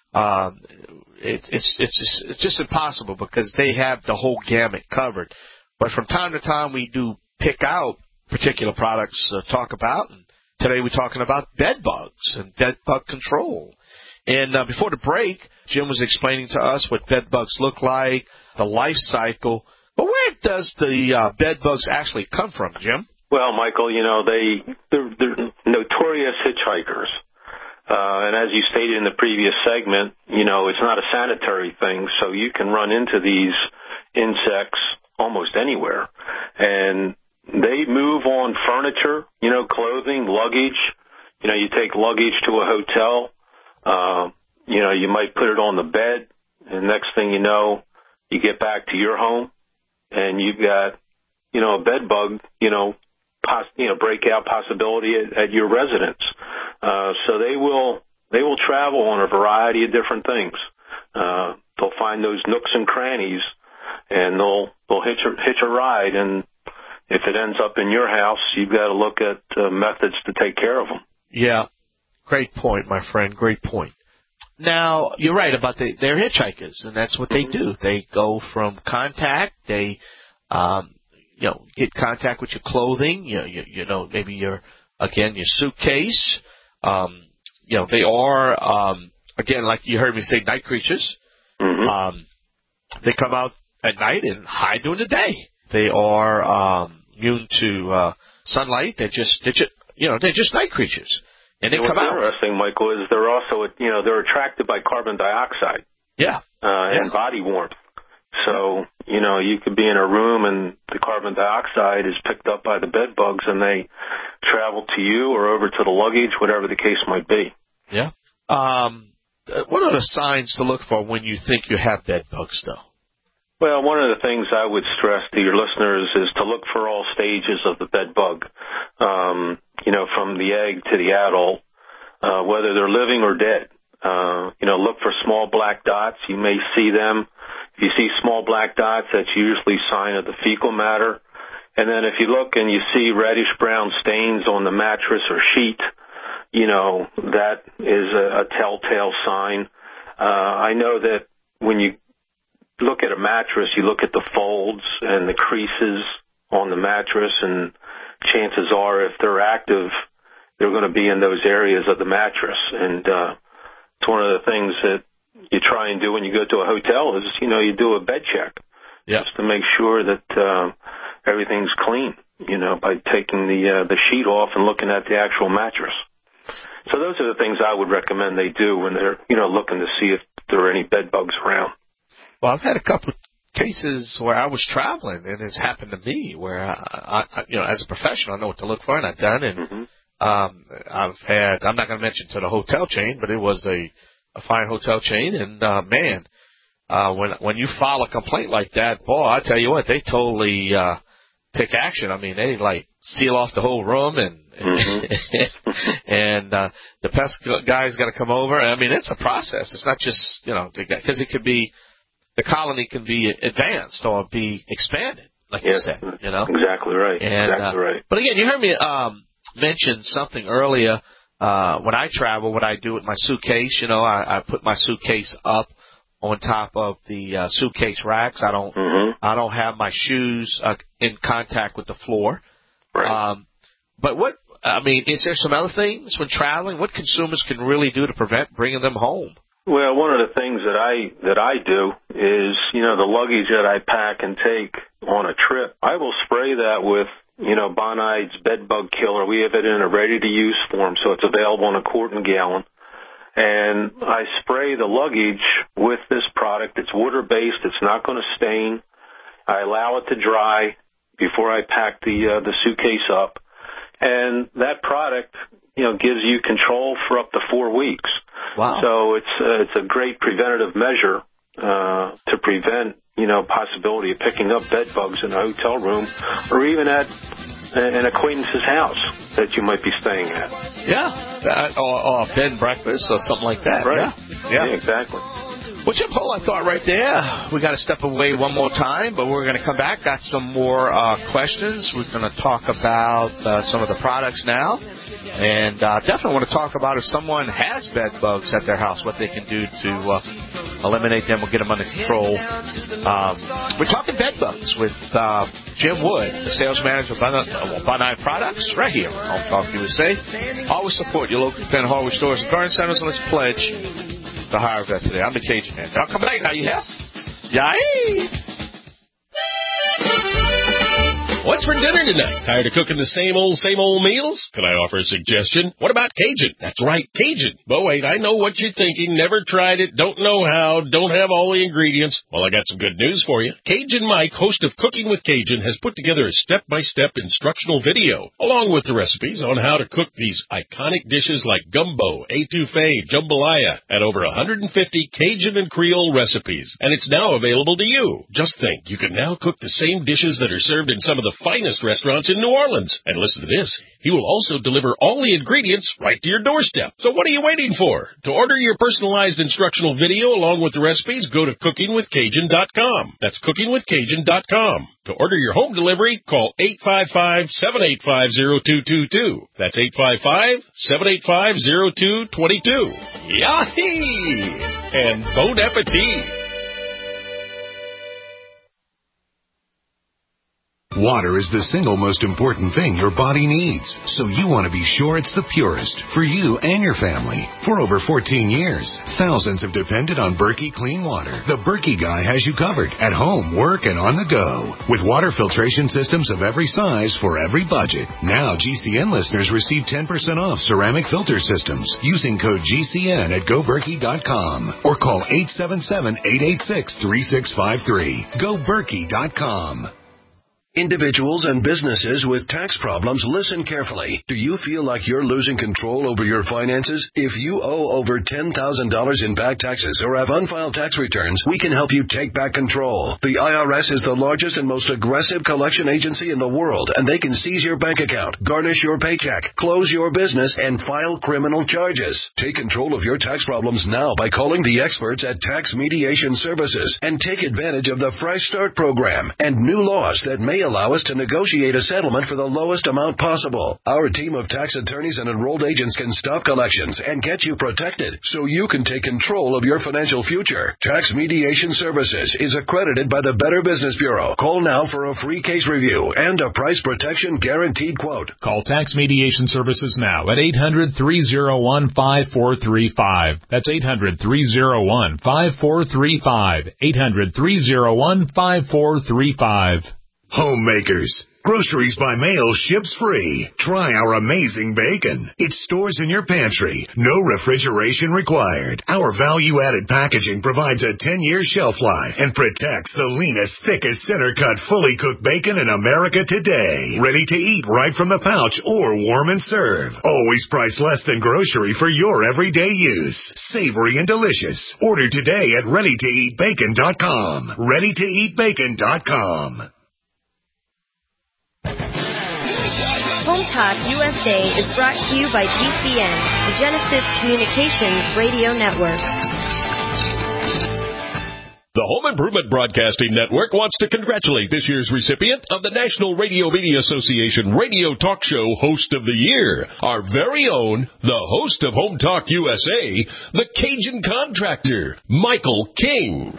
Um, it, it's it's just, it's just impossible because they have the whole gamut covered. But from time to time, we do pick out particular products to talk about. And today, we're talking about bed bugs and bed bug control. And uh, before the break, Jim was explaining to us what bed bugs look like, the life cycle. But where does the uh, bed bugs actually come from, Jim? Well, Michael, you know, they, they're, they're notorious hitchhikers. Uh, and as you stated in the previous segment, you know, it's not a sanitary thing, so you can run into these insects almost anywhere. And they move on furniture, you know, clothing, luggage. You know, you take luggage to a hotel, uh, you know, you might put it on the bed, and next thing you know, you get back to your home, and you've got, you know, a bed bug, you know, poss- you know, breakout possibility at, at your residence. Uh, so they will, they will travel on a variety of different things. Uh, they'll find those nooks and crannies, and they'll, they'll hitch a, hitch a ride. And if it ends up in your house, you've got to look at uh, methods to take care of them. Yeah. Great point, my friend. Great point. Now, you're right about the, they're hitchhikers, and that's what they do. They go from contact. They, um, you know, get contact with your clothing. You know, you, you know, maybe your, again, your suitcase. Um, you know, they are, um, again, like you heard me say, night creatures. Mm-hmm. Um, they come out at night and hide during the day. They are um, immune to uh, sunlight. They're just, they're just, you know, they're just night creatures. And they and come what's out. interesting, Michael, is they're also, you know, they're attracted by carbon dioxide. Yeah. Uh, yeah. And body warmth. So, you know, you could be in a room and the carbon dioxide is picked up by the bed bugs and they travel to you or over to the luggage, whatever the case might be. Yeah. Um, what are the signs to look for when you think you have bed bugs, though? Well, one of the things I would stress to your listeners is to look for all stages of the bed bug, um, you know, from the egg to the adult, uh, whether they're living or dead. Uh, you know, look for small black dots. You may see them. If you see small black dots, that's usually a sign of the fecal matter. And then if you look and you see reddish-brown stains on the mattress or sheet, you know, that is a, a telltale sign. Uh, I know that when you look at a mattress, you look at the folds and the creases on the mattress, and chances are if they're active, they're going to be in those areas of the mattress. And uh, it's one of the things that you try and do when you go to a hotel is, you know, you do a bed check. Yep. Just to make sure that uh, everything's clean, you know, by taking the uh, the sheet off and looking at the actual mattress. So those are the things I would recommend they do when they're, you know, looking to see if there are any bed bugs around. Well, I've had a couple of cases where I was traveling, and it's happened to me where, I, I, you know, as a professional, I know what to look for, and I've done. And mm-hmm. um, I've had, I'm not going to mention to the hotel chain, but it was a, a fine hotel chain, and uh, man, uh, when when you file a complaint like that, boy, I tell you what, they totally uh, take action. I mean, they like seal off the whole room, and mm-hmm. and uh, the pest guy's got to come over. I mean, it's a process. It's not just, you know, because it could be. The colony can be advanced or be expanded, like yes, you said, you know? Exactly right. And, exactly uh, right. But again, you heard me um, mention something earlier. Uh, when I travel, what I do with my suitcase, you know, I, I put my suitcase up on top of the uh, suitcase racks. I don't, mm-hmm. I don't have my shoes uh, in contact with the floor. Right. Um, but what, I mean, is there some other things when traveling? What consumers can really do to prevent bringing them home? Well, one of the things that I that I do is, you know, the luggage that I pack and take on a trip, I will spray that with, you know, Bonide's Bed Bug Killer. We have it in a ready-to-use form, so it's available in a quart and gallon. And I spray the luggage with this product. It's water-based. It's not going to stain. I allow it to dry before I pack the uh, the suitcase up. And that product, you know, gives you control for up to four weeks. Wow. So it's uh, it's a great preventative measure uh, to prevent, you know, possibility of picking up bed bugs in a hotel room or even at an acquaintance's house that you might be staying at. Yeah, that, or, or bed and breakfast or something like that. Right. Yeah, yeah. yeah exactly. Well, Jim Pohl, I thought right there, we got to step away one more time, but we're going to come back. Got some more uh, questions. We're going to talk about uh, some of the products now. And uh, definitely want to talk about if someone has bed bugs at their house, what they can do to uh, eliminate them or get them under control. Um, we're talking bed bugs with uh, Jim Wood, the sales manager of Bonine Products, right here on Home Talk U S A. Always support your local independent hardware stores and garden centers, and let's pledge to hire a vet today. I'm the Cajun Man. I'll come back. How you have? Yay! What's for dinner tonight? Tired of cooking the same old, same old meals? Can I offer a suggestion? What about Cajun? That's right, Cajun. But wait, I know what you're thinking. Never tried it, don't know how, don't have all the ingredients. Well, I got some good news for you. Cajun Mike, host of Cooking with Cajun, has put together a step-by-step instructional video, along with the recipes on how to cook these iconic dishes like gumbo, etouffee, jambalaya, and over one hundred fifty Cajun and Creole recipes. And it's now available to you. Just think, you can now cook the same dishes that are served in some of the finest restaurants in New Orleans. And listen to this, he will also deliver all the ingredients right to your doorstep. So what are you waiting for? To order your personalized instructional video along with the recipes, go to cooking with cajun dot com. That's cooking with cajun dot com. To order your home delivery, call eight five five, seven eight five, zero two two two. That's eight five five, seven eight five, zero two two two. Yahee! And bon appetit! Water is the single most important thing your body needs, so you want to be sure it's the purest for you and your family. For over fourteen years, thousands have depended on Berkey Clean Water. The Berkey guy has you covered at home, work, and on the go. With water filtration systems of every size for every budget. Now G C N listeners receive ten percent off ceramic filter systems using code G C N at go berkey dot com or call eight seven seven, eight eight six, three six five three. go berkey dot com. Individuals and businesses with tax problems, listen carefully. Do you feel like you're losing control over your finances? If you owe over ten thousand dollars in back taxes or have unfiled tax returns, we can help you take back control. The I R S is the largest and most aggressive collection agency in the world, and they can seize your bank account, garnish your paycheck, close your business, and file criminal charges. Take control of your tax problems now by calling the experts at Tax Mediation Services and take advantage of the Fresh Start program and new laws that may allow us to negotiate a settlement for the lowest amount possible. Our team of tax attorneys and enrolled agents can stop collections and get you protected so you can take control of your financial future. Tax Mediation Services is accredited by the Better Business Bureau. Call now for a free case review and a price protection guaranteed quote. Call Tax Mediation Services now at eight hundred, three oh one, five four three five. That's eight hundred, three oh one, five four three five. eight hundred, three oh one, five four three five. Homemakers. Groceries by mail ships free. Try our amazing bacon. It stores in your pantry. No refrigeration required. Our value-added packaging provides a ten-year shelf life and protects the leanest, thickest, center-cut, fully cooked bacon in America today. Ready to eat right from the pouch or warm and serve. Always priced less than grocery for your everyday use. Savory and delicious. Order today at ready to eat bacon dot com. ready to eat bacon dot com. Home Talk U S A is brought to you by G C N, the Genesis Communications Radio Network. The Home Improvement Broadcasting Network wants to congratulate this year's recipient of the National Radio Media Association Radio Talk Show Host of the Year, our very own, the host of Home Talk U S A, the Cajun Contractor, Michael King.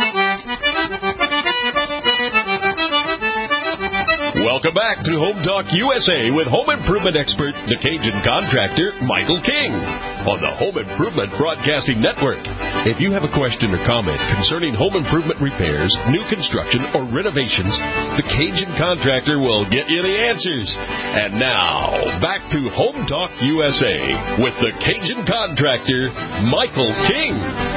Welcome back to Home Talk U S A with home improvement expert, the Cajun Contractor, Michael King, on the Home Improvement Broadcasting Network. If you have a question or comment concerning home improvement repairs, new construction, or renovations, the Cajun Contractor will get you the answers. And now, back to Home Talk U S A with the Cajun Contractor, Michael King.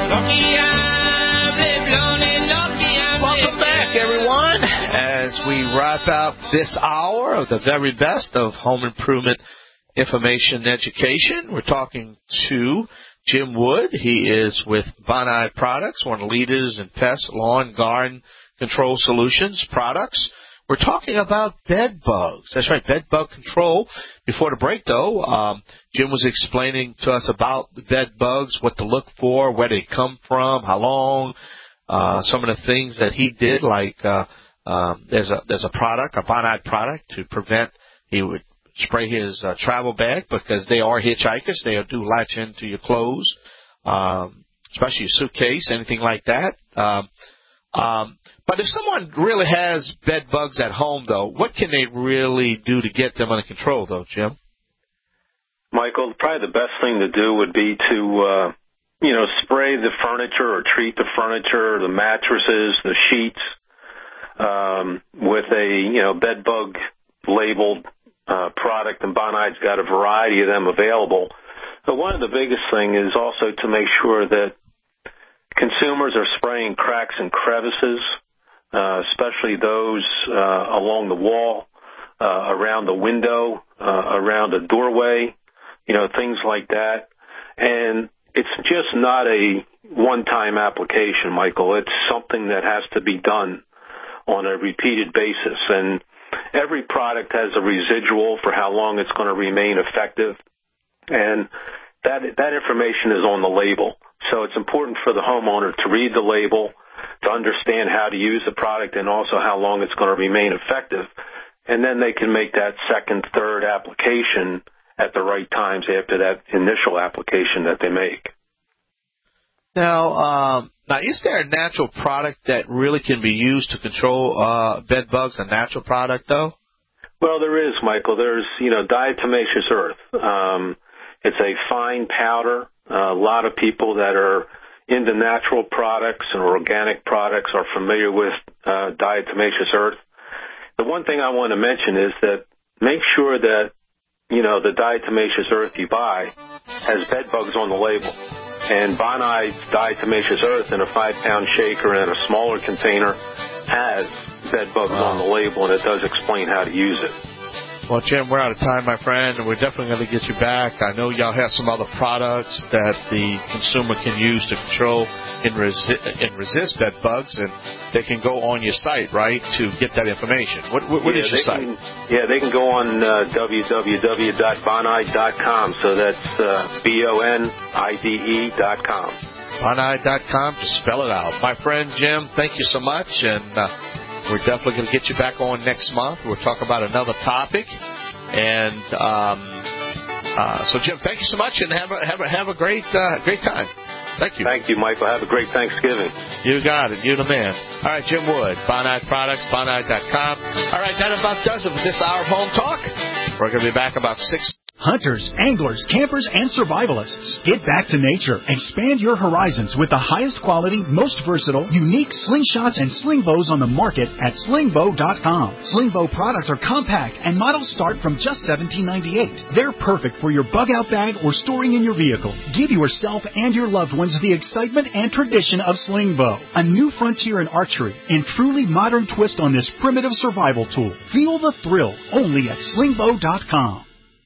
Welcome back, everyone, as we wrap out this hour of the very best of home improvement information and education. We're talking to Jim Wood. He is with Bonide Products, one of the leaders in pest, lawn, garden control solutions products. We're talking about bed bugs. That's right, bed bug control. Before the break, though, um, Jim was explaining to us about the bed bugs, what to look for, where they come from, how long, uh, some of the things that he did, like uh, um, there's a there's a product, a Bonide product, to prevent, he would spray his uh, travel bag because they are hitchhikers. They do latch into your clothes, um, especially your suitcase, anything like that. Um, um, but if someone really has bed bugs at home, though, what can they really do to get them under control, though, Jim? Michael, probably the best thing to do would be to, uh, you know, spray the furniture or treat the furniture, the mattresses, the sheets, um, with a, you know, bed bug labeled uh, product, and Bonide's got a variety of them available. But one of the biggest thing is also to make sure that consumers are spraying cracks and crevices, uh, especially those uh, along the wall, uh, around the window, uh, around a doorway, you know, things like that. And it's just not a one-time application, Michael. It's something that has to be done on a repeated basis. And every product has a residual for how long it's going to remain effective. And that that information is on the label. So it's important for the homeowner to read the label, to understand how to use the product, and also how long it's going to remain effective. And then they can make that second, third application at the right times after that initial application that they make. Now, um, now, is there a natural product that really can be used to control uh, bed bugs, a natural product, though? Well, there is, Michael. There's, you know, diatomaceous earth. Um, it's a fine powder. Uh, a lot of people that are into natural products and organic products are familiar with uh, diatomaceous earth. The one thing I want to mention is that make sure that, you know, the diatomaceous earth you buy has bed bugs on the label. And Bonide's diatomaceous earth in a five-pound shaker and in a smaller container has bed bugs wow. on the label, and it does explain how to use it. Well, Jim, we're out of time, my friend, and we're definitely going to get you back. I know y'all have some other products that the consumer can use to control and, resi- and resist bed bugs, and they can go on your site, right, to get that information. What, what, what yeah, is your site? Can, yeah, they can go on uh, w w w dot bonide dot com. So that's uh, B O N I D E dot com. bonide dot com, just spell it out. My friend Jim, thank you so much, and uh, we're definitely going to get you back on next month. We'll talk about another topic. And um, uh, so, Jim, thank you so much, and have a, have a, have a great uh, great time. Thank you. Thank you, Michael. Have a great Thanksgiving. You got it. You're the man. All right, Jim Wood, Bonide Products, bonide dot com. All right, that about does it for this hour of Home Talk. We're going to be back about six. Hunters, anglers, campers, and survivalists. Get back to nature. Expand your horizons with the highest quality, most versatile, unique slingshots and sling bows on the market at sling bow dot com. Sling bow products are compact and models start from just seventeen ninety-eight. They're perfect for your bug-out bag or storing in your vehicle. Give yourself and your loved ones the excitement and tradition of sling bow. A new frontier in archery and truly modern twist on this primitive survival tool. Feel the thrill only at sling bow dot com.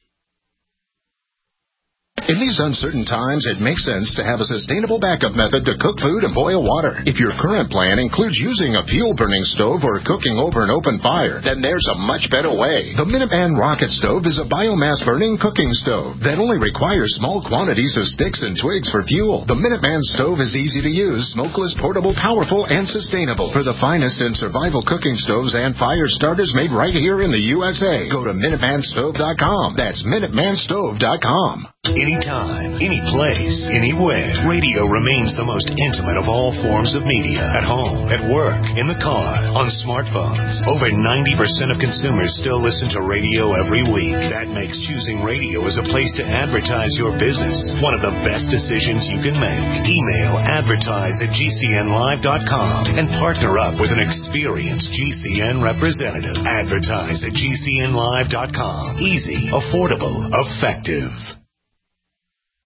In these uncertain times, it makes sense to have a sustainable backup method to cook food and boil water. If your current plan includes using a fuel-burning stove or cooking over an open fire, then there's a much better way. The Minuteman Rocket Stove is a biomass-burning cooking stove that only requires small quantities of sticks and twigs for fuel. The Minuteman Stove is easy to use, smokeless, portable, powerful, and sustainable. For the finest in survival cooking stoves and fire starters made right here in the U S A, go to minuteman stove dot com. That's minuteman stove dot com. Anytime, any place, anywhere, radio remains the most intimate of all forms of media. At home, at work, in the car, on smartphones. Over ninety percent of consumers still listen to radio every week. That makes choosing radio as a place to advertise your business one of the best decisions you can make. Email advertise at g c n live dot com and partner up with an experienced G C N representative. Advertise at g c n live dot com. Easy, affordable, effective.